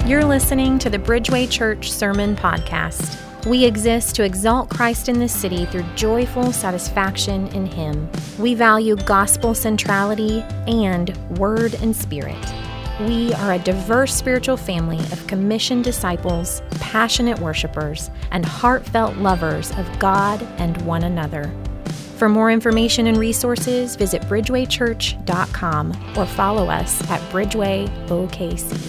You're listening to the Bridgeway Church Sermon Podcast. We exist to exalt Christ in this city through joyful satisfaction in Him. We value gospel centrality and word and spirit. We are a diverse spiritual family of commissioned disciples, passionate worshipers, and heartfelt lovers of God and one another. For more information and resources, visit bridgewaychurch.com or follow us at Bridgeway OKC.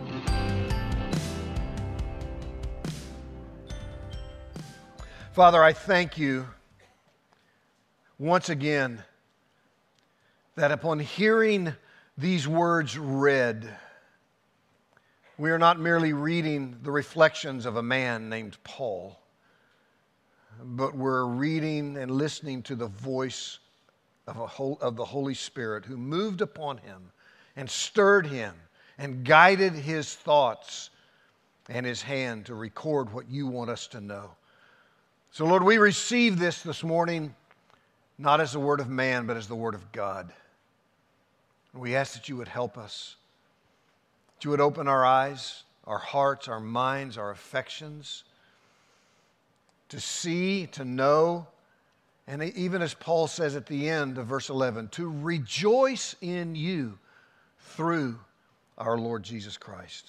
Father, I thank you once again that upon hearing these words read, we are not merely reading the reflections of a man named Paul, but we're reading and listening to the voice of the Holy Spirit who moved upon him and stirred him and guided his thoughts and his hand to record what you want us to know. So, Lord, we receive this morning not as the word of man, but as the word of God. We ask that you would help us, that you would open our eyes, our hearts, our minds, our affections, to see, to know, and even as Paul says at the end of verse 11, to rejoice in you through our Lord Jesus Christ.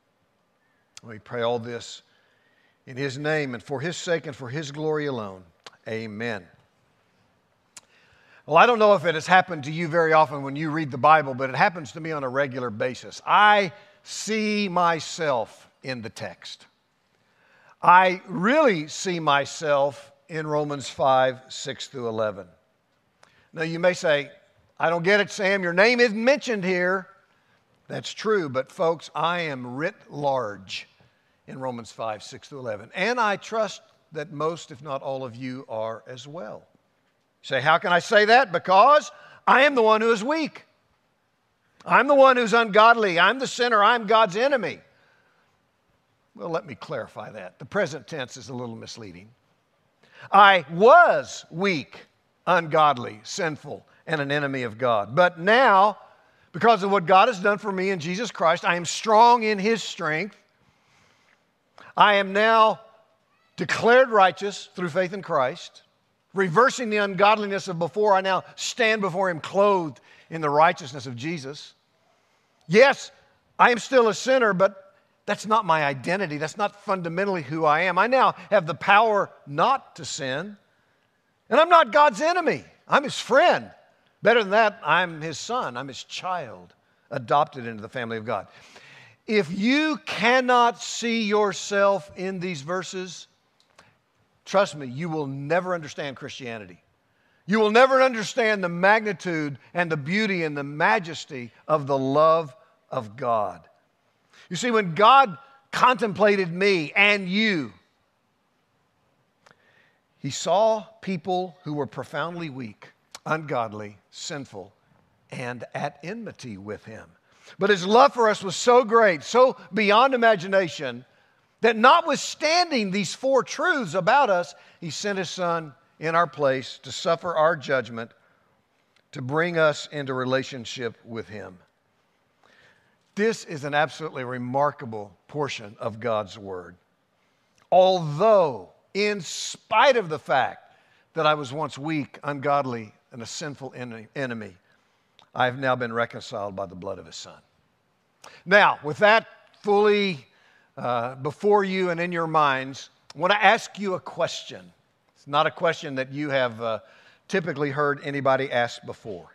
We pray all this in His name and for His sake and for His glory alone. Amen. Well, I don't know if it has happened to you very often when you read the Bible, but it happens to me on a regular basis. I see myself in the text. I really see myself in Romans 5, 6 through 11. Now, you may say, I don't get it, Sam. Your name isn't mentioned here. That's true, but folks, I am writ large in Romans 5, 6 through 11. And I trust that most, if not all of you, are as well. You say, how can I say that? Because I am the one who is weak. I'm the one who's ungodly. I'm the sinner. I'm God's enemy. Well, let me clarify that. The present tense is a little misleading. I was weak, ungodly, sinful, and an enemy of God. But now, because of what God has done for me in Jesus Christ, I am strong in His strength. I am now declared righteous through faith in Christ, reversing the ungodliness of before. I now stand before Him clothed in the righteousness of Jesus. Yes, I am still a sinner, but that's not my identity. That's not fundamentally who I am. I now have the power not to sin, and I'm not God's enemy. I'm His friend. Better than that, I'm His son. I'm His child, adopted into the family of God. If you cannot see yourself in these verses, trust me, you will never understand Christianity. You will never understand the magnitude and the beauty and the majesty of the love of God. You see, when God contemplated me and you, He saw people who were profoundly weak, ungodly, sinful, and at enmity with Him. But His love for us was so great, so beyond imagination, that notwithstanding these four truths about us, He sent His Son in our place to suffer our judgment, to bring us into relationship with Him. This is an absolutely remarkable portion of God's Word. Although, in spite of the fact that I was once weak, ungodly, and a sinful enemy, I have now been reconciled by the blood of His Son. Now, with that fully before you and in your minds, I want to ask you a question. It's not a question that you have typically heard anybody ask before.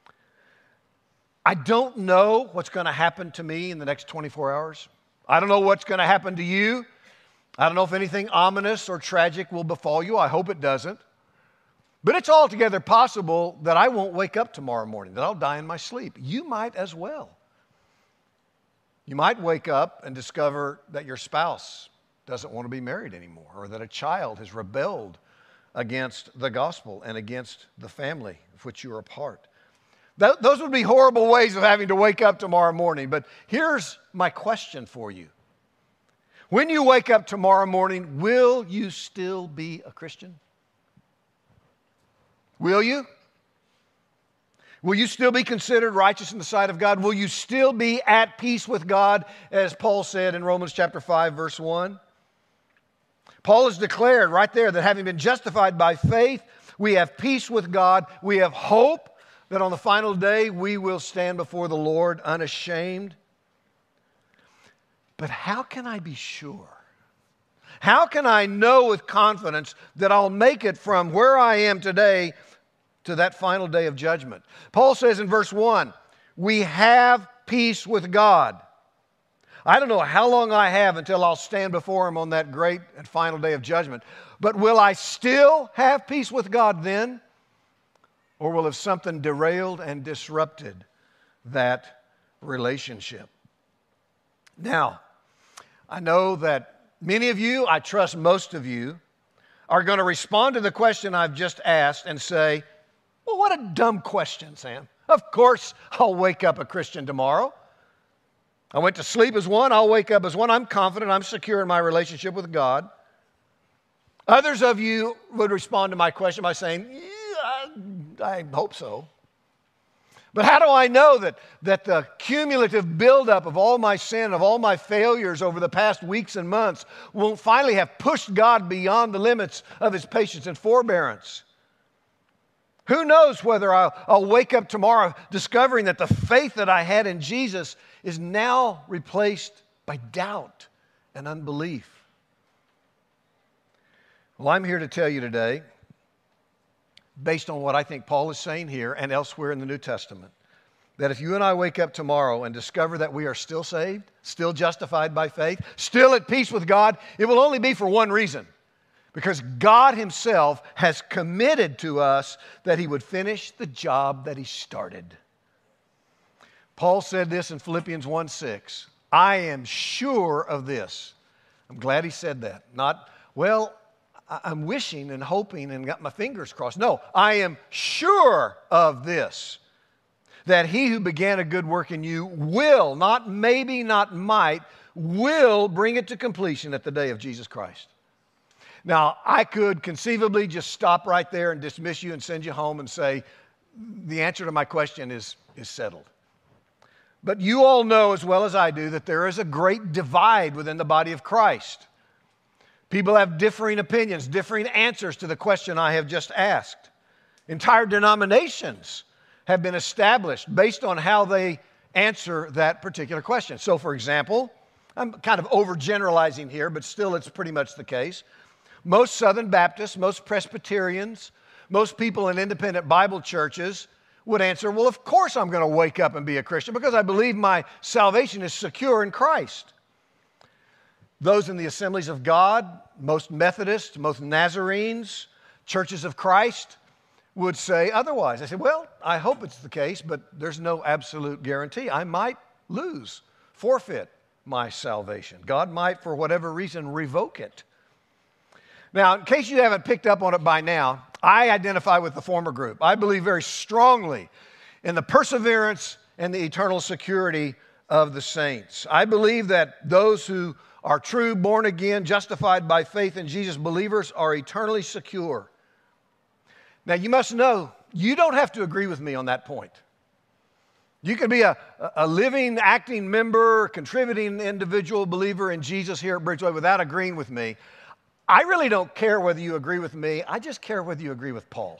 I don't know what's going to happen to me in the next 24 hours. I don't know what's going to happen to you. I don't know if anything ominous or tragic will befall you. I hope it doesn't. But it's altogether possible that I won't wake up tomorrow morning, that I'll die in my sleep. You might as well. You might wake up and discover that your spouse doesn't want to be married anymore, or that a child has rebelled against the gospel and against the family of which you are a part. Those would be horrible ways of having to wake up tomorrow morning. But here's my question for you. When you wake up tomorrow morning, will you still be a Christian? Will you? Will you still be considered righteous in the sight of God? Will you still be at peace with God, as Paul said in Romans chapter 5, verse 1? Paul has declared right there that having been justified by faith, we have peace with God. We have hope that on the final day we will stand before the Lord unashamed. But how can I be sure? How can I know with confidence that I'll make it from where I am today to that final day of judgment? Paul says in verse 1, we have peace with God. I don't know how long I have until I'll stand before Him on that great and final day of judgment. But will I still have peace with God then? Or will have something derailed and disrupted that relationship? Now, I know that many of you, I trust most of you, are going to respond to the question I've just asked and say, well, what a dumb question, Sam. Of course I'll wake up a Christian tomorrow. I went to sleep as one, I'll wake up as one. I'm confident, I'm secure in my relationship with God. Others of you would respond to my question by saying, yeah, I hope so. But how do I know that the cumulative buildup of all my sin, of all my failures over the past weeks and months will finally have pushed God beyond the limits of His patience and forbearance? Who knows whether I'll wake up tomorrow discovering that the faith that I had in Jesus is now replaced by doubt and unbelief. Well, I'm here to tell you today, based on what I think Paul is saying here and elsewhere in the New Testament, that if you and I wake up tomorrow and discover that we are still saved, still justified by faith, still at peace with God, it will only be for one reason. Because God Himself has committed to us that He would finish the job that He started. Paul said this in Philippians 1:6. I am sure of this. I'm glad he said that. Not, well, I'm wishing and hoping and got my fingers crossed. No, I am sure of this, that He who began a good work in you will, not maybe, not might, will bring it to completion at the day of Jesus Christ. Now, I could conceivably just stop right there and dismiss you and send you home and say, the answer to my question is settled. But you all know as well as I do that there is a great divide within the body of Christ. People have differing opinions, differing answers to the question I have just asked. Entire denominations have been established based on how they answer that particular question. So, for example, I'm kind of overgeneralizing here, but still it's pretty much the case. Most Southern Baptists, most Presbyterians, most people in independent Bible churches would answer, well, of course I'm going to wake up and be a Christian because I believe my salvation is secure in Christ. Those in the Assemblies of God, most Methodists, most Nazarenes, Churches of Christ would say otherwise. I said, well, I hope it's the case, but there's no absolute guarantee. I might lose, forfeit my salvation. God might, for whatever reason, revoke it. Now, in case you haven't picked up on it by now, I identify with the former group. I believe very strongly in the perseverance and the eternal security of the saints. I believe that those who are true, born again, justified by faith in Jesus, believers are eternally secure. Now, you must know, you don't have to agree with me on that point. You could be a living, acting member, contributing individual believer in Jesus here at Bridgeway without agreeing with me. I really don't care whether you agree with me. I just care whether you agree with Paul.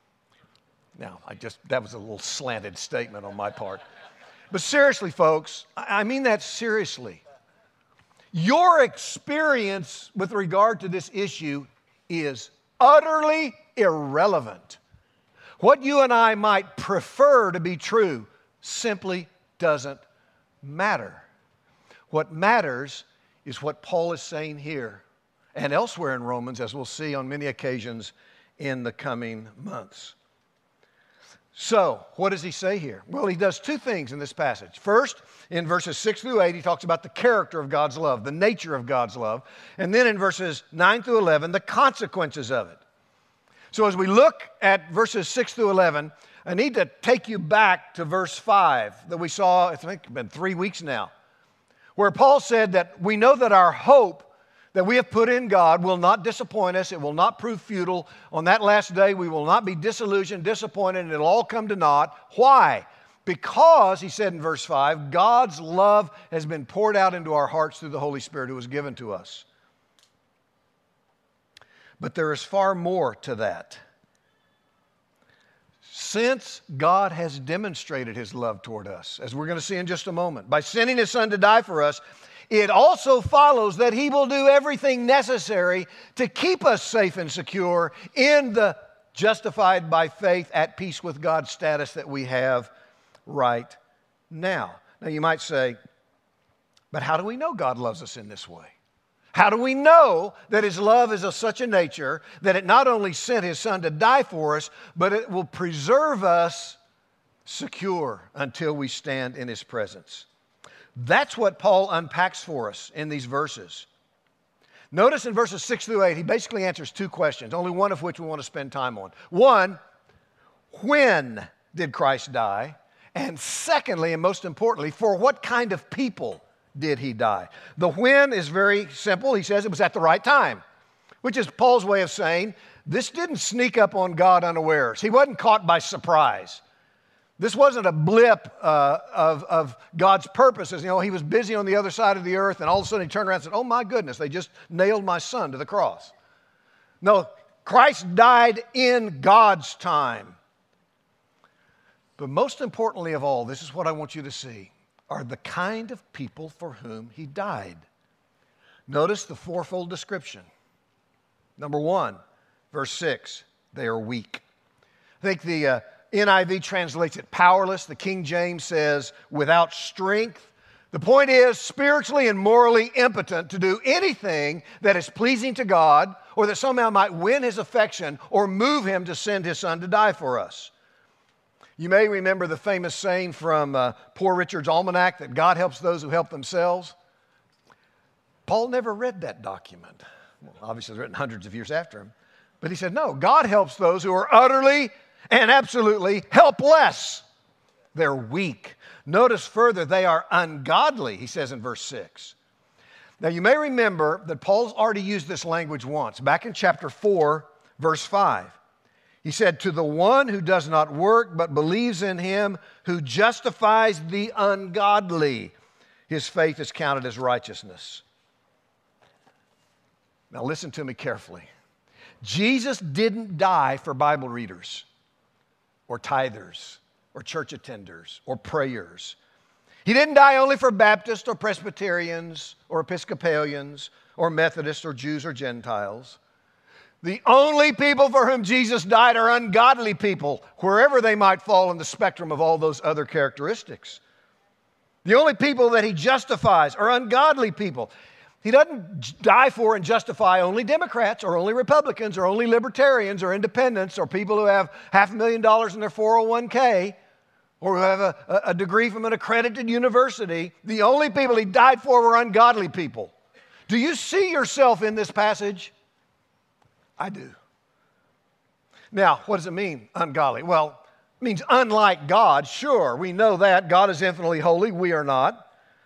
Now, that was a little slanted statement on my part. But seriously, folks, I mean that seriously. Your experience with regard to this issue is utterly irrelevant. What you and I might prefer to be true simply doesn't matter. What matters is what Paul is saying here and elsewhere in Romans, as we'll see on many occasions in the coming months. So, what does he say here? Well, he does two things in this passage. First, in verses 6 through 8, he talks about the character of God's love, the nature of God's love. And then in verses 9 through 11, the consequences of it. So as we look at verses 6 through 11, I need to take you back to verse 5 that we saw, I think it's been 3 weeks now, where Paul said that we know that our hope that we have put in God will not disappoint us. It will not prove futile. On that last day, we will not be disillusioned, disappointed, and it'll all come to naught. Why? Because, he said in verse 5, God's love has been poured out into our hearts through the Holy Spirit who was given to us. But there is far more to that. Since God has demonstrated His love toward us, as we're going to see in just a moment, by sending His Son to die for us, it also follows that He will do everything necessary to keep us safe and secure in the justified by faith, at peace with God status that we have right now. Now you might say, but how do we know God loves us in this way? How do we know that His love is of such a nature that it not only sent His Son to die for us, but it will preserve us secure until we stand in His presence? That's what Paul unpacks for us in these verses. Notice in verses 6 through 8, he basically answers two questions, only one of which we want to spend time on. One, when did Christ die? And secondly, and most importantly, for what kind of people did He die? The when is very simple. He says it was at the right time, which is Paul's way of saying this didn't sneak up on God unawares. He wasn't caught by surprise. This wasn't a blip of God's purposes. You know, He was busy on the other side of the earth, and all of a sudden He turned around and said, oh my goodness, they just nailed my Son to the cross. No, Christ died in God's time. But most importantly of all, this is what I want you to see, are the kind of people for whom He died. Notice the fourfold description. Number one, verse 6, they are weak. I think the NIV translates it powerless. The King James says without strength. The point is spiritually and morally impotent to do anything that is pleasing to God or that somehow might win His affection or move Him to send His Son to die for us. You may remember the famous saying from Poor Richard's Almanac that God helps those who help themselves. Paul never read that document. Well, obviously, it was written hundreds of years after him. But he said, no, God helps those who are utterly and absolutely helpless. They're weak. Notice further, they are ungodly, he says in verse 6. Now, you may remember that Paul's already used this language once, back in chapter 4, verse 5. He said, to the one who does not work but believes in Him who justifies the ungodly, his faith is counted as righteousness. Now listen to me carefully. Jesus didn't die for Bible readers or tithers or church attenders or prayers. He didn't die only for Baptists or Presbyterians or Episcopalians or Methodists or Jews or Gentiles. The only people for whom Jesus died are ungodly people, wherever they might fall in the spectrum of all those other characteristics. The only people that He justifies are ungodly people. He doesn't die for and justify only Democrats or only Republicans or only libertarians or independents or people who have $500,000 in their 401k or who have a degree from an accredited university. The only people He died for were ungodly people. Do you see yourself in this passage? I do. Now, what does it mean, ungodly? Well, it means unlike God. Sure, we know that. God is infinitely holy. We are not.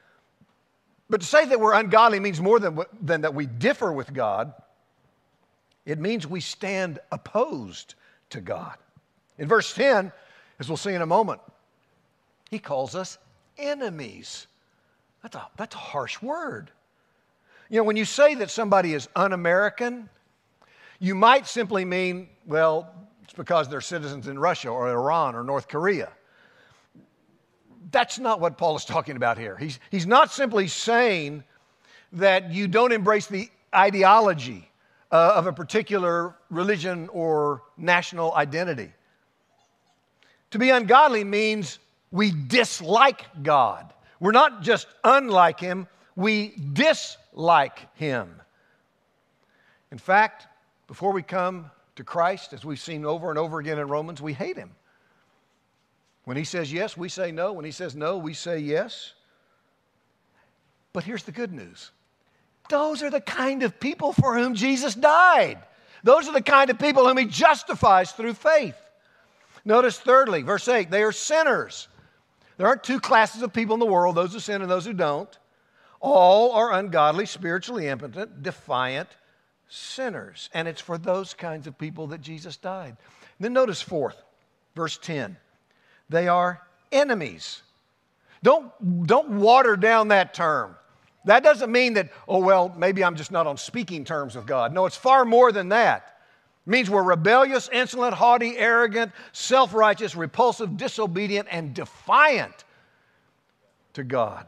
But to say that we're ungodly means more than that we differ with God. It means we stand opposed to God. In verse 10, as we'll see in a moment, He calls us enemies. That's a harsh word. You know, when you say that somebody is un-American, you might simply mean, well, it's because they're citizens in Russia or Iran or North Korea. That's not what Paul is talking about here. He's not simply saying that you don't embrace the ideology of a particular religion or national identity. To be ungodly means we dislike God. We're not just unlike Him, we dislike Him. In fact, before we come to Christ, as we've seen over and over again in Romans, we hate Him. When He says yes, we say no. When He says no, we say yes. But here's the good news. Those are the kind of people for whom Jesus died. Those are the kind of people whom He justifies through faith. Notice thirdly, verse 8, they are sinners. There aren't two classes of people in the world, those who sin and those who don't. All are ungodly, spiritually impotent, defiant sinners. And it's for those kinds of people that Jesus died. Then notice fourth, verse 10. They are enemies. Don't water down that term. That doesn't mean that, oh, well, maybe I'm just not on speaking terms with God. No, it's far more than that. It means we're rebellious, insolent, haughty, arrogant, self-righteous, repulsive, disobedient, and defiant to God.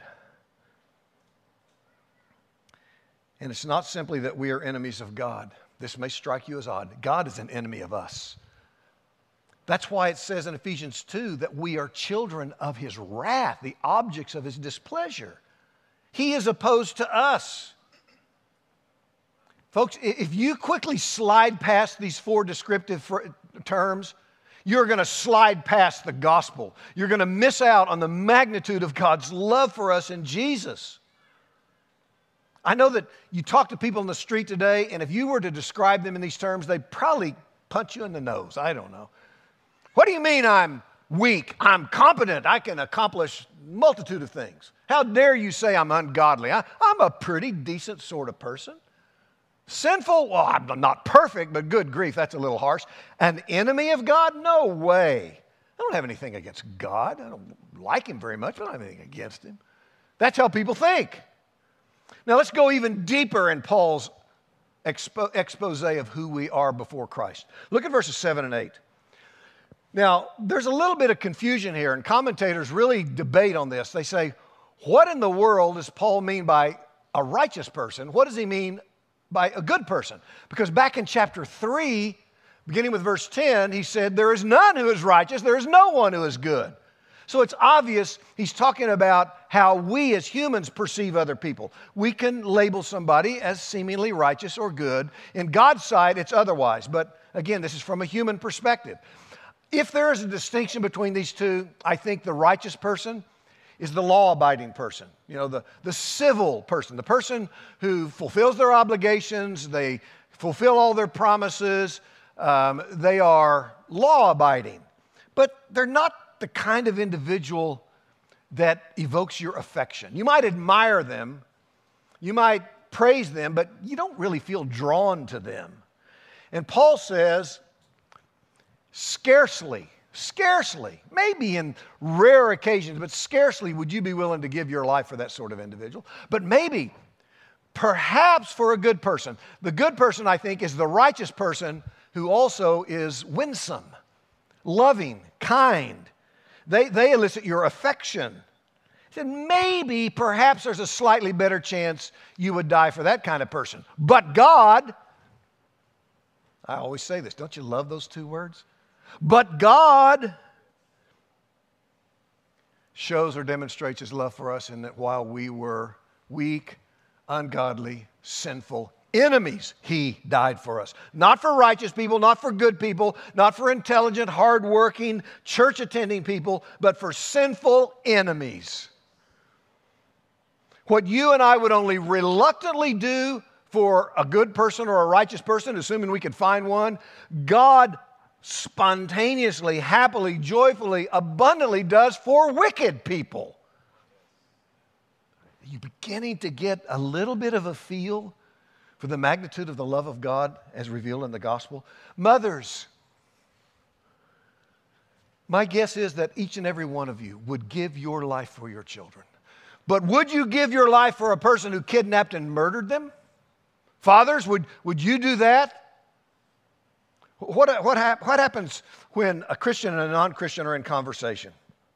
And it's not simply that we are enemies of God. This may strike you as odd. God is an enemy of us. That's why it says in Ephesians 2 that we are children of His wrath, the objects of His displeasure. He is opposed to us. Folks, if you quickly slide past these four descriptive terms, you're going to slide past the gospel. You're going to miss out on the magnitude of God's love for us in Jesus. I know that you talk to people in the street today, and if you were to describe them in these terms, they'd probably punch you in the nose. I don't know. What do you mean I'm weak? I'm competent. I can accomplish a multitude of things. How dare you say I'm ungodly? I'm a pretty decent sort of person. Sinful? Well, I'm not perfect, but good grief, that's a little harsh. An enemy of God? No way. I don't have anything against God. I don't like Him very much, but I don't have anything against Him. That's how people think. Now let's go even deeper in Paul's expose of who we are before Christ. Look at verses 7 and 8. Now, there's a little bit of confusion here, and commentators really debate on this. They say, what in the world does Paul mean by a righteous person? What does he mean by a good person? Because back in chapter 3, beginning with verse 10, he said, there is none who is righteous, there is no one who is good. So it's obvious he's talking about how we as humans perceive other people. We can label somebody as seemingly righteous or good. In God's sight, it's otherwise. But again, this is from a human perspective. If there is a distinction between these two, I think the righteous person is the law-abiding person. You know, the civil person, the person who fulfills their obligations, they fulfill all their promises, they are law-abiding. But they're not the kind of individual that evokes your affection. You might admire them, you might praise them, but you don't really feel drawn to them. And Paul says, scarcely, maybe in rare occasions, but scarcely would you be willing to give your life for that sort of individual. But maybe, perhaps for a good person. The good person, I think, is the righteous person who also is winsome, loving, kind. They elicit your affection. He said, maybe, perhaps there's a slightly better chance you would die for that kind of person. But God, I always say this, don't you love those two words? But God shows or demonstrates His love for us in that while we were weak, ungodly, sinful enemies, He died for us. Not for righteous people, not for good people, not for intelligent, hardworking, church-attending people, but for sinful enemies. What you and I would only reluctantly do for a good person or a righteous person, assuming we could find one, God spontaneously, happily, joyfully, abundantly does for wicked people. Are you beginning to get a little bit of a feel for the magnitude of the love of God as revealed in the gospel? Mothers, my guess is that each and every one of you would give your life for your children. But would you give your life for a person who kidnapped and murdered them? Fathers, would you do that? What happens when a Christian and a non-Christian are in conversation?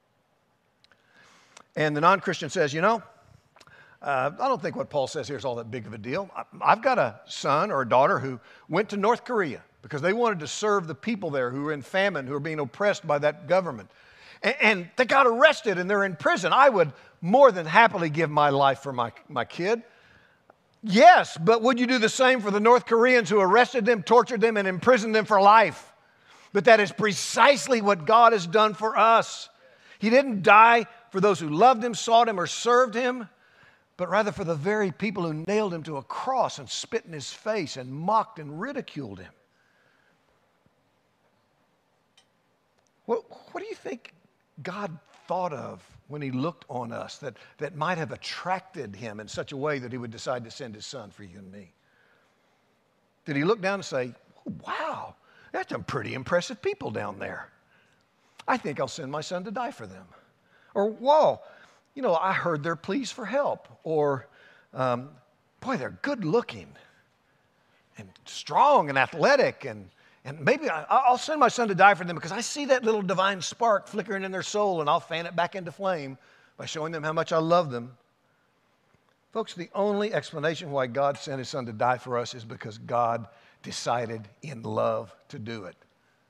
And the non-Christian says, you know, I don't think what Paul says here is all that big of a deal. I've got a son or a daughter who went to North Korea because they wanted to serve the people there who were in famine, who were being oppressed by that government. And they got arrested and they're in prison. I would more than happily give my life for my kid. Yes, but would you do the same for the North Koreans who arrested them, tortured them, and imprisoned them for life? But that is precisely what God has done for us. He didn't die for those who loved Him, sought Him, or served Him, but rather for the very people who nailed Him to a cross and spit in His face and mocked and ridiculed Him. What do you think God thought of when he looked on us that might have attracted him in such a way that he would decide to send his son for you and me? Did he look down and say, oh, wow, that's some pretty impressive people down there. I think I'll send my son to die for them. Or, whoa, I heard their pleas for help. Or, boy, they're good looking and strong and athletic, and maybe I'll send my son to die for them because I see that little divine spark flickering in their soul, and I'll fan it back into flame by showing them how much I love them. Folks, the only explanation why God sent his son to die for us is because God decided in love to do it.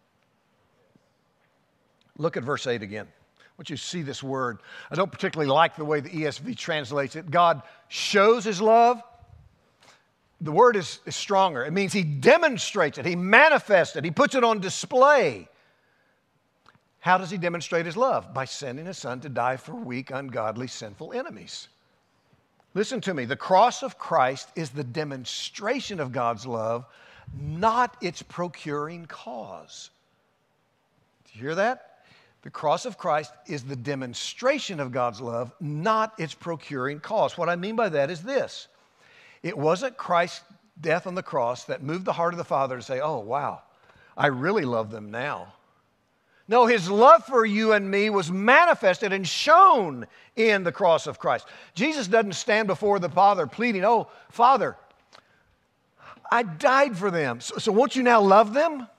Look at verse 8 again. I want you to see this word. I don't particularly like the way the ESV translates it. God shows his love. The word is stronger. It means he demonstrates it. He manifests it. He puts it on display. How does he demonstrate his love? By sending his son to die for weak, ungodly, sinful enemies. Listen to me. The cross of Christ is the demonstration of God's love, not its procuring cause. Do you hear that? The cross of Christ is the demonstration of God's love, not its procuring cause. What I mean by that is this. It wasn't Christ's death on the cross that moved the heart of the Father to say, oh, wow, I really love them now. No, his love for you and me was manifested and shown in the cross of Christ. Jesus doesn't stand before the Father pleading, oh, Father, I died for them, so won't you now love them?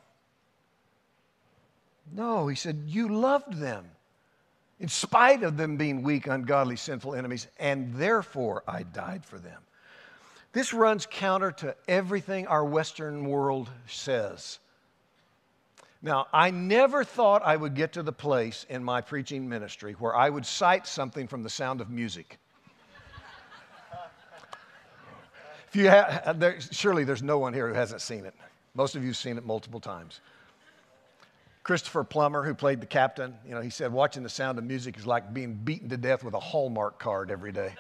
No, he said, you loved them in spite of them being weak, ungodly, sinful enemies, and therefore I died for them. This runs counter to everything our Western world says. Now, I never thought I would get to the place in my preaching ministry where I would cite something from The Sound of Music. Surely there's no one here who hasn't seen it. Most of you have seen it multiple times. Christopher Plummer, who played the captain, he said watching The Sound of Music is like being beaten to death with a Hallmark card every day.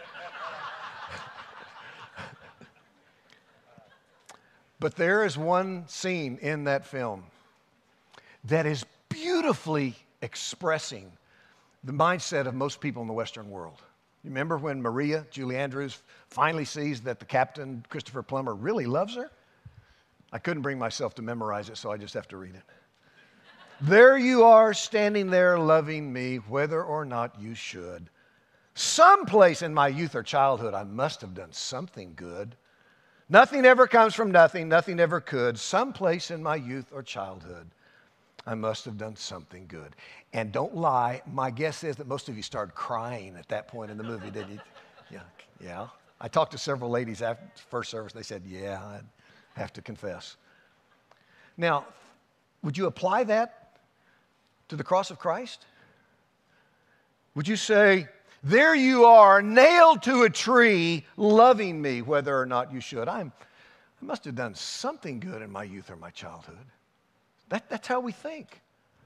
But there is one scene in that film that is beautifully expressing the mindset of most people in the Western world. You remember when Maria, Julie Andrews, finally sees that the captain, Christopher Plummer, really loves her? I couldn't bring myself to memorize it, so I just have to read it. There you are, standing there loving me, whether or not you should. Someplace in my youth or childhood, I must have done something good. Nothing ever comes from nothing. Nothing ever could. Someplace in my youth or childhood, I must have done something good. And don't lie, my guess is that most of you started crying at that point in the movie, didn't you? Yeah. I talked to several ladies after first service. They said, yeah, I have to confess. Now, would you apply that to the cross of Christ? Would you say, there you are, nailed to a tree, loving me, whether or not you should? I must have done something good in my youth or my childhood. That's how we think.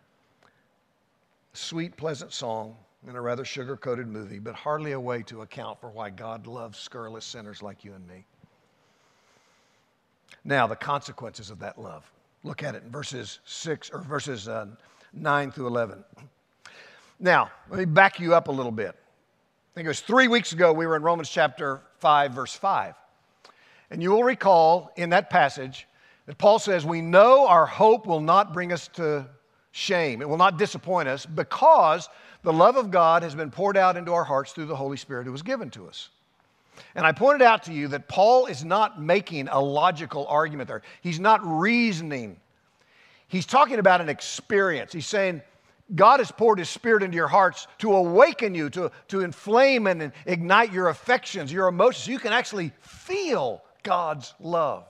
A sweet, pleasant song in a rather sugar-coated movie, but hardly a way to account for why God loves scurrilous sinners like you and me. Now, the consequences of that love. Look at it in verses 9 through 11. Now, let me back you up a little bit. I think it was 3 weeks ago we were in Romans chapter 5, verse 5. And you will recall in that passage that Paul says, we know our hope will not bring us to shame. It will not disappoint us because the love of God has been poured out into our hearts through the Holy Spirit who was given to us. And I pointed out to you that Paul is not making a logical argument there. He's not reasoning. He's talking about an experience. He's saying, God has poured His Spirit into your hearts to awaken you, to inflame and ignite your affections, your emotions, so you can actually feel God's love.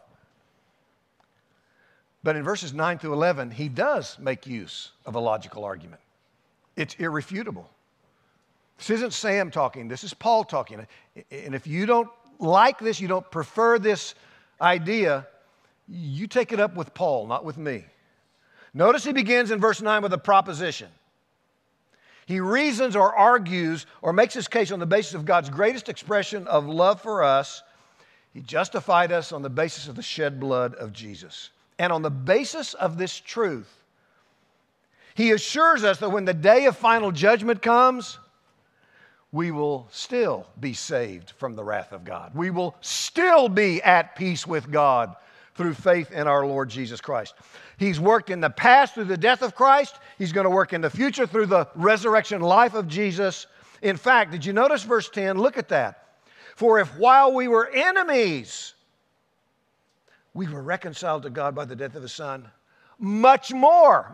But in verses 9 through 11, he does make use of a logical argument. It's irrefutable. This isn't Sam talking, this is Paul talking. And if you don't like this, you don't prefer this idea, you take it up with Paul, not with me. Notice he begins in verse 9 with a proposition. He reasons or argues or makes his case on the basis of God's greatest expression of love for us. He justified us on the basis of the shed blood of Jesus. And on the basis of this truth, He assures us that when the day of final judgment comes, we will still be saved from the wrath of God. We will still be at peace with God through faith in our Lord Jesus Christ. He's worked in the past through the death of Christ. He's going to work in the future through the resurrection life of Jesus. In fact, did you notice verse 10? Look at that. For if while we were enemies, we were reconciled to God by the death of His Son, much more.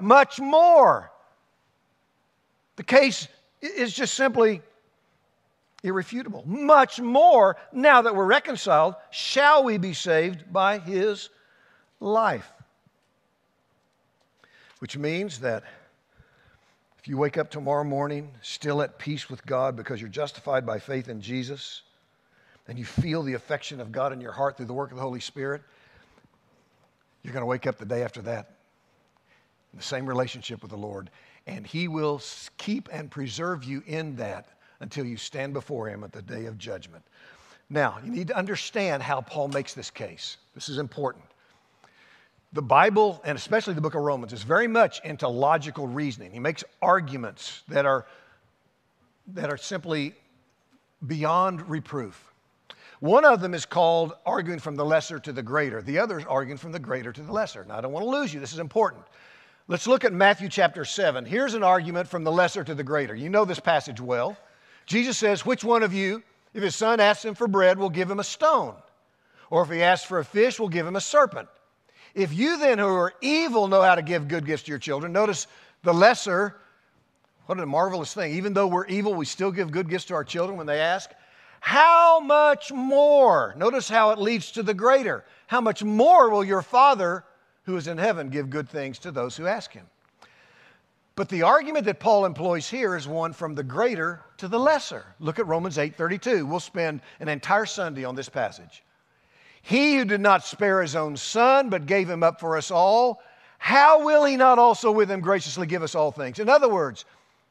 The case is just simply irrefutable. Much more, now that we're reconciled, shall we be saved by His life. Which means that if you wake up tomorrow morning still at peace with God because you're justified by faith in Jesus, and you feel the affection of God in your heart through the work of the Holy Spirit, you're going to wake up the day after that in the same relationship with the Lord, and He will keep and preserve you in that until you stand before Him at the day of judgment. Now, you need to understand how Paul makes this case. This is important. The Bible, and especially the book of Romans, is very much into logical reasoning. He makes arguments that are simply beyond reproof. One of them is called arguing from the lesser to the greater. The other is arguing from the greater to the lesser. Now, I don't want to lose you. This is important. Let's look at Matthew chapter 7. Here's an argument from the lesser to the greater. You know this passage well. Jesus says, which one of you, if his son asks him for bread, will give him a stone? Or if he asks for a fish, will give him a serpent? If you then who are evil know how to give good gifts to your children, notice the lesser, what a marvelous thing. Even though we're evil, we still give good gifts to our children when they ask. How much more? Notice how it leads to the greater. How much more will your Father who is in heaven give good things to those who ask Him? But the argument that Paul employs here is one from the greater to the lesser. Look at Romans 8:32. We'll spend an entire Sunday on this passage. He who did not spare His own Son, but gave Him up for us all, how will He not also with Him graciously give us all things? In other words,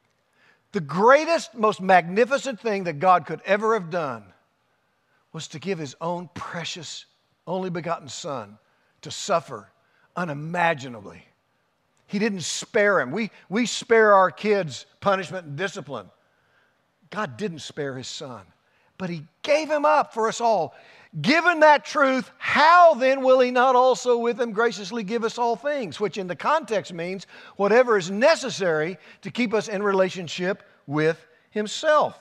the greatest, most magnificent thing that God could ever have done was to give His own precious, only begotten Son to suffer unimaginably. He didn't spare Him. We spare our kids punishment and discipline. God didn't spare His Son, but He gave Him up for us all. Given that truth, how then will He not also with Him graciously give us all things? Which in the context means whatever is necessary to keep us in relationship with Himself.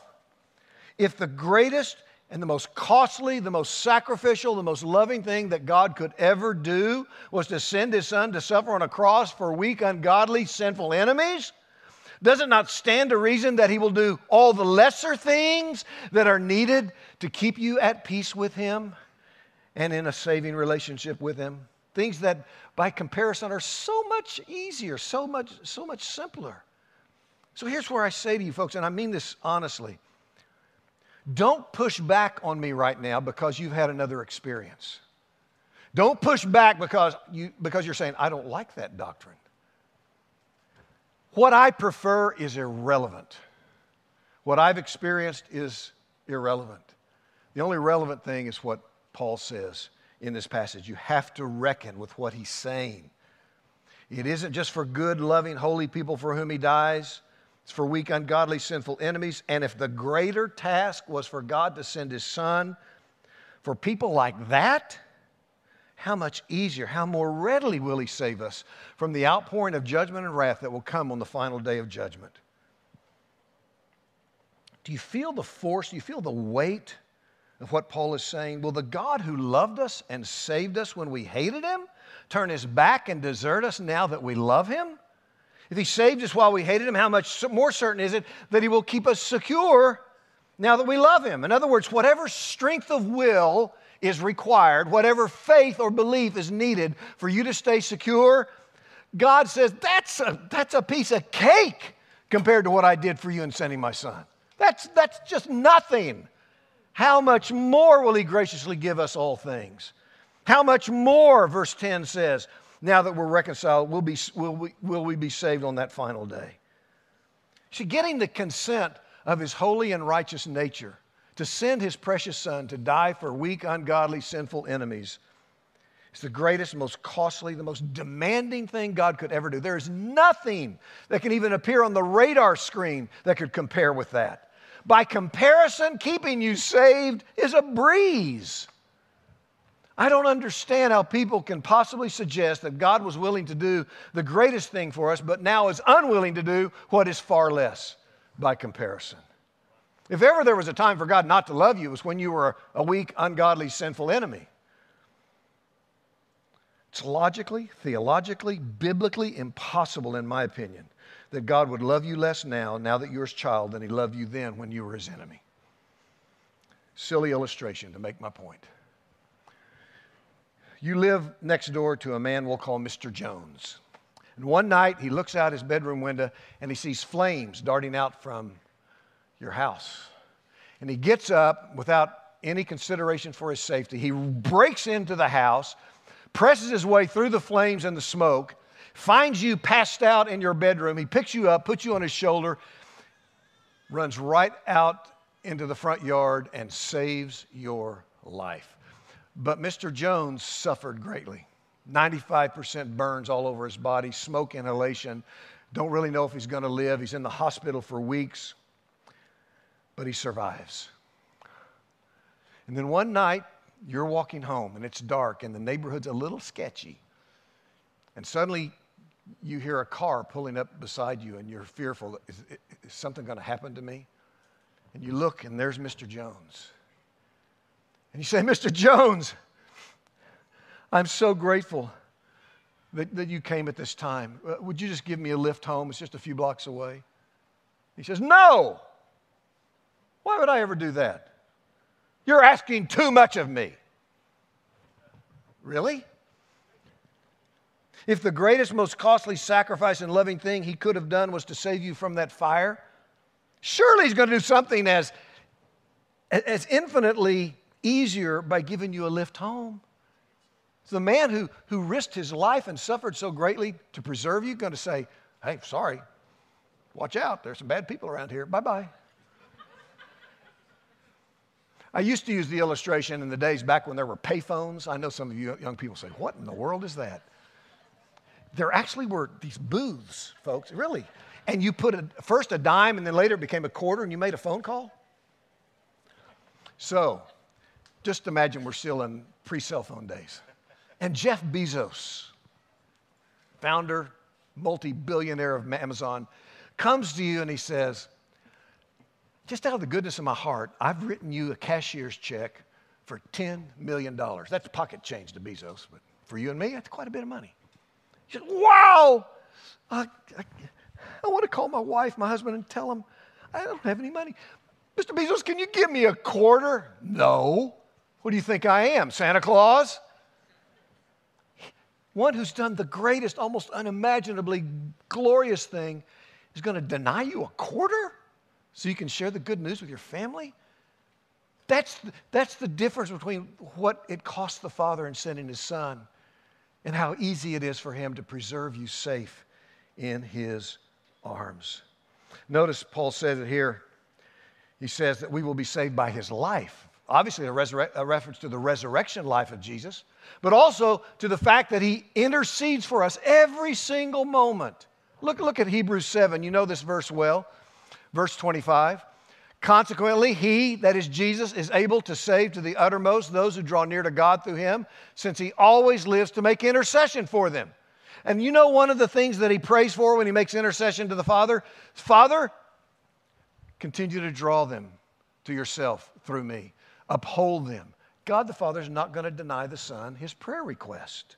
If the greatest and the most costly, the most sacrificial, the most loving thing that God could ever do was to send His Son to suffer on a cross for weak, ungodly, sinful enemies, does it not stand to reason that He will do all the lesser things that are needed to keep you at peace with Him and in a saving relationship with Him? Things that by comparison are so much easier, so much simpler. So here's where I say to you folks, and I mean this honestly, don't push back on me right now because you've had another experience. Don't push back because you're saying, I don't like that doctrine. What I prefer is irrelevant. What I've experienced is irrelevant. The only relevant thing is what Paul says in this passage. You have to reckon with what he's saying. It isn't just for good, loving, holy people for whom He dies. It's for weak, ungodly, sinful enemies. And if the greater task was for God to send His Son for people like that, how much easier, how more readily will He save us from the outpouring of judgment and wrath that will come on the final day of judgment? Do you feel the force, do you feel the weight of what Paul is saying? Will the God who loved us and saved us when we hated Him turn His back and desert us now that we love Him? If He saved us while we hated Him, how much more certain is it that He will keep us secure now that we love Him? In other words, whatever strength of will is required, whatever faith or belief is needed for you to stay secure, God says, that's a piece of cake compared to what I did for you in sending my Son. That's just nothing. How much more will He graciously give us all things? How much more, verse 10 says, now that we're reconciled, will we be saved on that final day? See, getting the consent of His holy and righteous nature to send His precious Son to die for weak, ungodly, sinful enemies It's the greatest, most costly, the most demanding thing God could ever do. There is nothing that can even appear on the radar screen that could compare with that. By comparison, keeping you saved is a breeze. I don't understand how people can possibly suggest that God was willing to do the greatest thing for us, but now is unwilling to do what is far less by comparison. If ever there was a time for God not to love you, it was when you were a weak, ungodly, sinful enemy. It's logically, theologically, biblically impossible, in my opinion, that God would love you less now that you're his child, than he loved you then when you were his enemy. Silly illustration to make my point. You live next door to a man we'll call Mr. Jones. And one night he looks out his bedroom window and he sees flames darting out from your house. And he gets up without any consideration for his safety. He breaks into the house, presses his way through the flames and the smoke, finds you passed out in your bedroom. He picks you up, puts you on his shoulder, runs right out into the front yard and saves your life. But Mr. Jones suffered greatly. 95% burns all over his body, smoke inhalation. Don't really know if he's going to live. He's in the hospital for weeks, but he survives. And then one night, you're walking home and it's dark and the neighborhood's a little sketchy. And suddenly you hear a car pulling up beside you and you're fearful. Is something going to happen to me? And you look and there's Mr. Jones. And you say, Mr. Jones, I'm so grateful that you came at this time. Would you just give me a lift home? It's just a few blocks away. He says, no. Why would I ever do that? You're asking too much of me. Really? If the greatest, most costly sacrifice and loving thing he could have done was to save you from that fire, surely he's going to do something as infinitely easier by giving you a lift home. So the man who risked his life and suffered so greatly to preserve you, going to say, hey, sorry, watch out, there's some bad people around here, bye-bye. I used to use the illustration in the days back when there were payphones. I know some of you young people say, what in the world is that? There actually were these booths, folks, really. And you put first a dime and then later it became a quarter and you made a phone call. So, just imagine we're still in pre-cell phone days. And Jeff Bezos, founder, multi-billionaire of Amazon, comes to you and he says, just out of the goodness of my heart, I've written you a cashier's check for $10 million. That's pocket change to Bezos, but for you and me, that's quite a bit of money. He said, wow, I want to call my wife, my husband, and tell them I don't have any money. Mr. Bezos, can you give me a quarter? No. What do you think I am, Santa Claus? One who's done the greatest, almost unimaginably glorious thing is going to deny you a quarter so you can share the good news with your family? That's the difference between what it cost the Father in sending His Son and how easy it is for Him to preserve you safe in His arms. Notice Paul says it here. He says that we will be saved by His life. Obviously, a reference to the resurrection life of Jesus, but also to the fact that He intercedes for us every single moment. Look at Hebrews 7. You know this verse well. Verse 25. Consequently, He, that is Jesus, is able to save to the uttermost those who draw near to God through Him, since He always lives to make intercession for them. And you know one of the things that He prays for when He makes intercession to the Father? Father, continue to draw them to yourself through me. Uphold them. God the Father is not going to deny the Son His prayer request.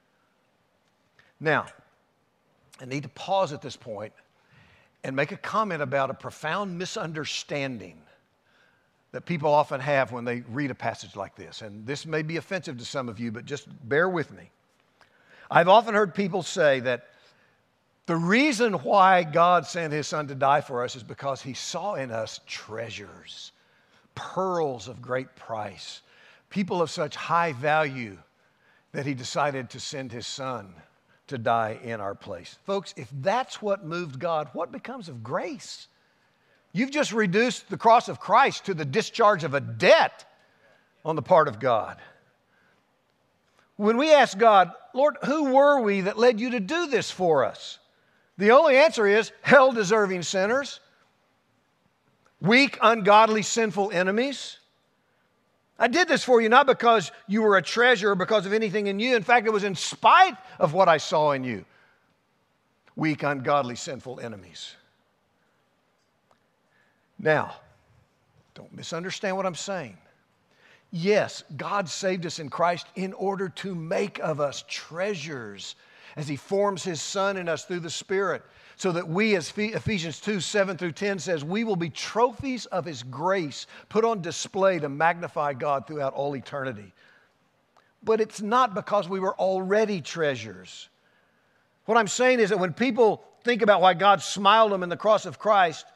Now, I need to pause at this point and make a comment about a profound misunderstanding that people often have when they read a passage like this. And this may be offensive to some of you, but just bear with me. I've often heard people say that the reason why God sent His Son to die for us is because He saw in us treasures, pearls of great price, people of such high value that He decided to send His Son to die in our place. Folks, if that's what moved God, what becomes of grace? You've just reduced the cross of Christ to the discharge of a debt on the part of God. When we ask God, Lord, who were we that led you to do this for us? The only answer is hell-deserving sinners, weak, ungodly, sinful enemies. I did this for you not because you were a treasure or because of anything in you. In fact, it was in spite of what I saw in you. Weak, ungodly, sinful enemies. Now, don't misunderstand what I'm saying. Yes, God saved us in Christ in order to make of us treasures as He forms His Son in us through the Spirit, so that we, as Ephesians 2, 7 through 10 says, we will be trophies of His grace, put on display to magnify God throughout all eternity. But it's not because we were already treasures. What I'm saying is that when people think about why God smiled them in the cross of Christ,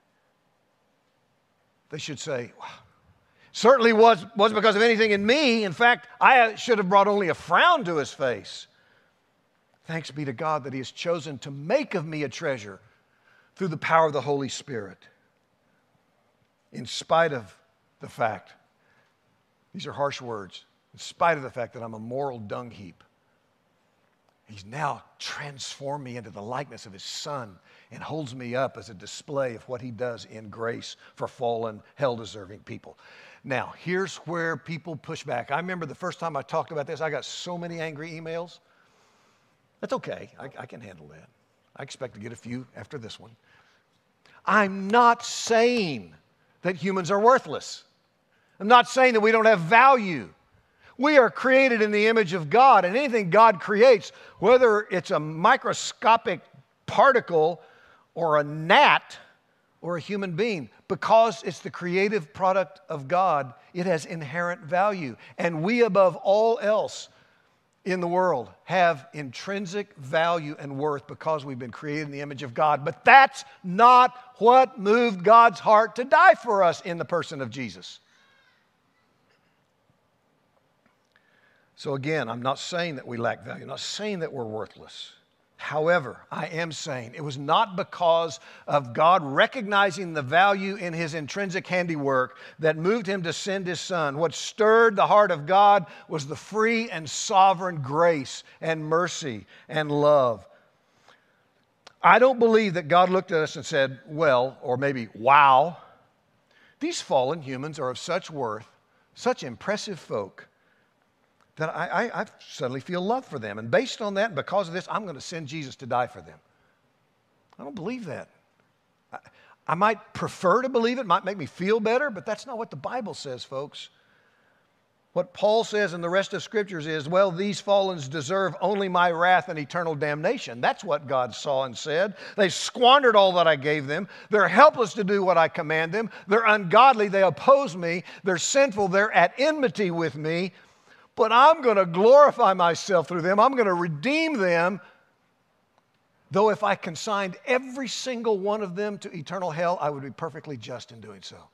they should say, wow, certainly wasn't because of anything in me. In fact, I should have brought only a frown to His face. Thanks be to God that He has chosen to make of me a treasure through the power of the Holy Spirit. In spite of the fact, these are harsh words, in spite of the fact that I'm a moral dung heap, He's now transformed me into the likeness of His Son and holds me up as a display of what He does in grace for fallen, hell-deserving people. Now, here's where people push back. I remember the first time I talked about this, I got so many angry emails. That's okay. I can handle that. I expect to get a few after this one. I'm not saying that humans are worthless. I'm not saying that we don't have value. We are created in the image of God, and anything God creates, whether it's a microscopic particle or a gnat or a human being, because it's the creative product of God, it has inherent value. And we, above all else in the world, have intrinsic value and worth because we've been created in the image of God. But that's not what moved God's heart to die for us in the person of Jesus. So again, I'm not saying that we lack value. I'm not saying that we're worthless. However, I am saying it was not because of God recognizing the value in His intrinsic handiwork that moved Him to send His Son. What stirred the heart of God was the free and sovereign grace and mercy and love. I don't believe that God looked at us and said, well, or maybe, wow, these fallen humans are of such worth, such impressive folk, that I suddenly feel love for them. And based on that, and because of this, I'm going to send Jesus to die for them. I don't believe that. I might prefer to believe it, might make me feel better, but that's not what the Bible says, folks. What Paul says in the rest of Scriptures is, well, these fallens deserve only my wrath and eternal damnation. That's what God saw and said. They squandered all that I gave them. They're helpless to do what I command them. They're ungodly. They oppose me. They're sinful. They're at enmity with me. But I'm going to glorify myself through them. I'm going to redeem them. Though if I consigned every single one of them to eternal hell, I would be perfectly just in doing so.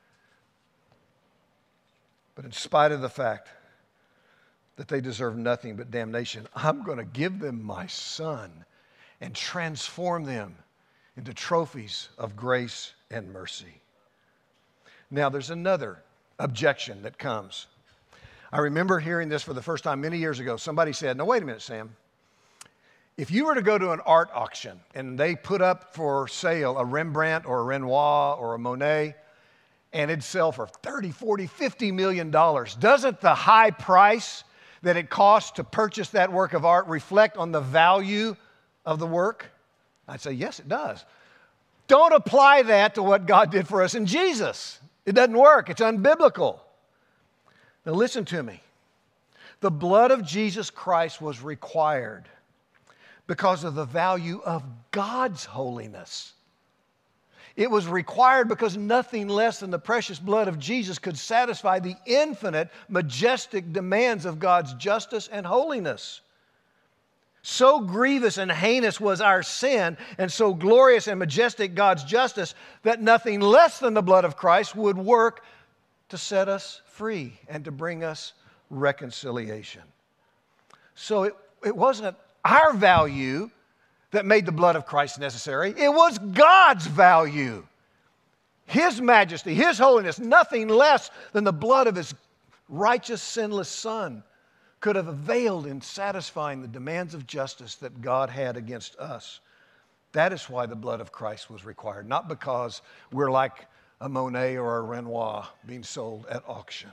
But in spite of the fact that they deserve nothing but damnation, I'm going to give them my Son and transform them into trophies of grace and mercy. Now, there's another objection that comes. I remember hearing this for the first time many years ago. Somebody said, now wait a minute, Sam. If you were to go to an art auction and they put up for sale a Rembrandt or a Renoir or a Monet, and it'd sell for $30, $40, $50 million, doesn't the high price that it costs to purchase that work of art reflect on the value of the work? I'd say, yes, it does. Don't apply that to what God did for us in Jesus. It doesn't work. It's unbiblical. Now listen to me. The blood of Jesus Christ was required because of the value of God's holiness. It was required because nothing less than the precious blood of Jesus could satisfy the infinite, majestic demands of God's justice and holiness. So grievous and heinous was our sin, and so glorious and majestic God's justice, that nothing less than the blood of Christ would work to set us free and to bring us reconciliation. So it wasn't our value that made the blood of Christ necessary. It was God's value, His majesty, His holiness, nothing less than the blood of His righteous, sinless Son, could have availed in satisfying the demands of justice that God had against us. That is why the blood of Christ was required, not because we're like a Monet or a Renoir being sold at auction.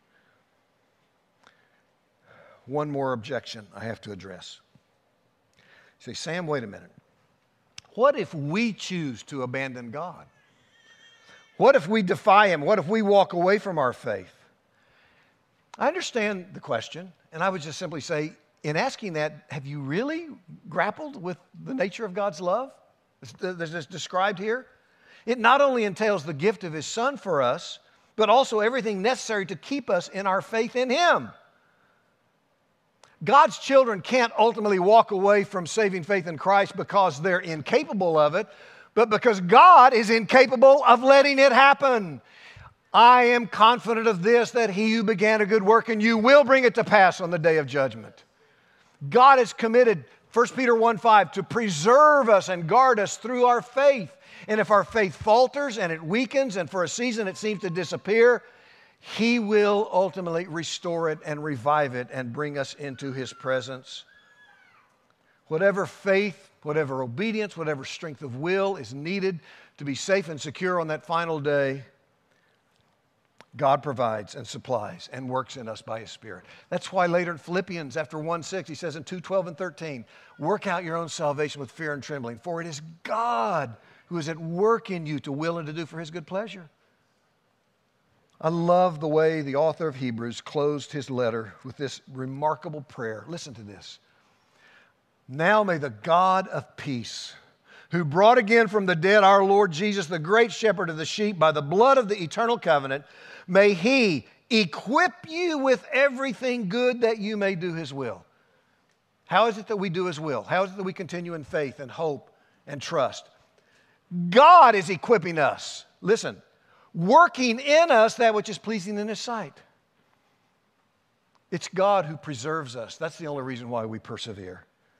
One more objection I have to address. You say, Sam, wait a minute. What if we choose to abandon God? What if we defy Him? What if we walk away from our faith? I understand the question, and I would just simply say, in asking that, have you really grappled with the nature of God's love that's described here? It not only entails the gift of His Son for us, but also everything necessary to keep us in our faith in Him. God's children can't ultimately walk away from saving faith in Christ because they're incapable of it, but because God is incapable of letting it happen. I am confident of this, that He who began a good work in you will bring it to pass on the day of judgment. God is committed, 1 Peter 1:5, to preserve us and guard us through our faith. And if our faith falters and it weakens and for a season it seems to disappear, He will ultimately restore it and revive it and bring us into His presence. Whatever faith, whatever obedience, whatever strength of will is needed to be safe and secure on that final day, God provides and supplies and works in us by His Spirit. That's why later in Philippians, after 1:6, he says in 2:12 and 13, work out your own salvation with fear and trembling, for it is God who is at work in you to will and to do for His good pleasure. I love the way the author of Hebrews closed his letter with this remarkable prayer. Listen to this. Now may the God of peace, who brought again from the dead our Lord Jesus, the great shepherd of the sheep, by the blood of the eternal covenant, may He equip you with everything good that you may do His will. How is it that we do His will? How is it that we continue in faith and hope and trust? God is equipping us. Listen, working in us that which is pleasing in His sight. It's God who preserves us. That's the only reason why we persevere.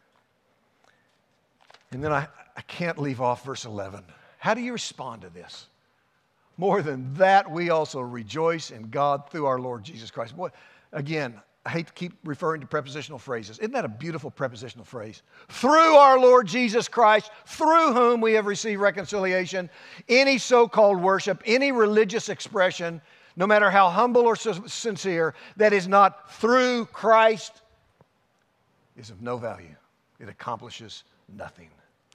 And then I can't leave off verse 11. How do you respond to this? More than that, we also rejoice in God through our Lord Jesus Christ. Boy, again, I hate to keep referring to prepositional phrases. Isn't that a beautiful prepositional phrase? Through our Lord Jesus Christ, through whom we have received reconciliation. Any so-called worship, any religious expression, no matter how humble or sincere, that is not through Christ is of no value. It accomplishes nothing.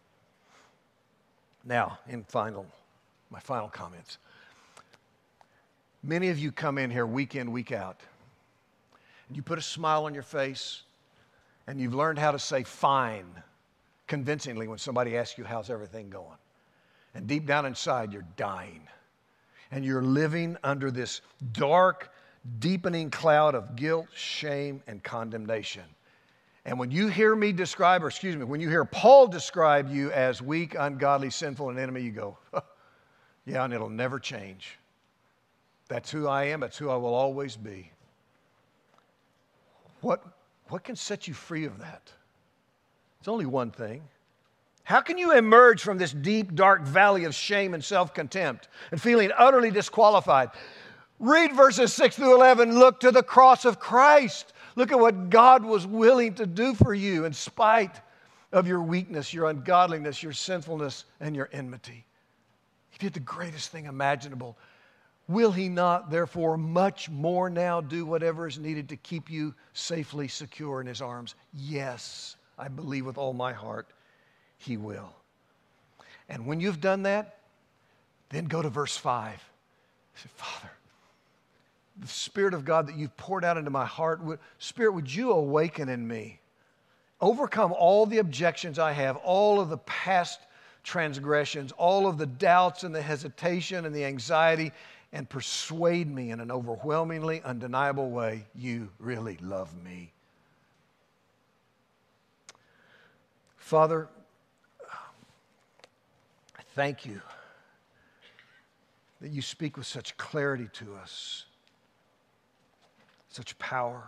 Now, my final comments. Many of you come in here week in, week out, and you put a smile on your face, and you've learned how to say fine convincingly when somebody asks you, how's everything going? And deep down inside, you're dying. And you're living under this dark, deepening cloud of guilt, shame, and condemnation. And when you hear me describe, when you hear Paul describe you as weak, ungodly, sinful, and enemy, you go, yeah, and it'll never change. That's who I am. That's who I will always be. What can set you free of that? It's only one thing. How can you emerge from this deep, dark valley of shame and self-contempt and feeling utterly disqualified? Read verses 6 through 11. Look to the cross of Christ. Look at what God was willing to do for you in spite of your weakness, your ungodliness, your sinfulness, and your enmity. He did the greatest thing imaginable. Will He not, therefore, much more now do whatever is needed to keep you safely secure in His arms? Yes, I believe with all my heart He will. And when you've done that, then go to verse 5. Say, Father, the Spirit of God that you've poured out into my heart, Spirit, would you awaken in me? Overcome all the objections I have, all of the past transgressions, all of the doubts and the hesitation and the anxiety, and persuade me in an overwhelmingly undeniable way, you really love me. Father, I thank you that you speak with such clarity to us, such power.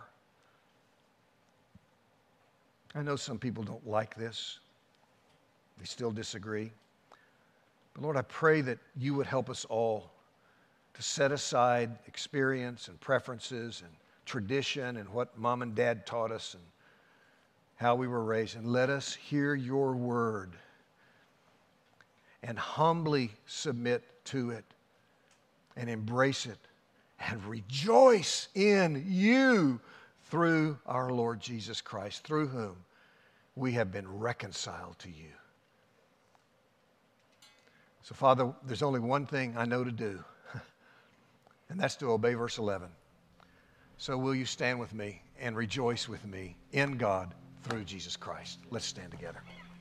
I know some people don't like this. They still disagree. But Lord, I pray that you would help us all to set aside experience and preferences and tradition and what mom and dad taught us and how we were raised. And let us hear your word and humbly submit to it and embrace it and rejoice in you through our Lord Jesus Christ, through whom we have been reconciled to you. So, Father, there's only one thing I know to do, and that's to obey verse 11. So will you stand with me and rejoice with me in God through Jesus Christ? Let's stand together.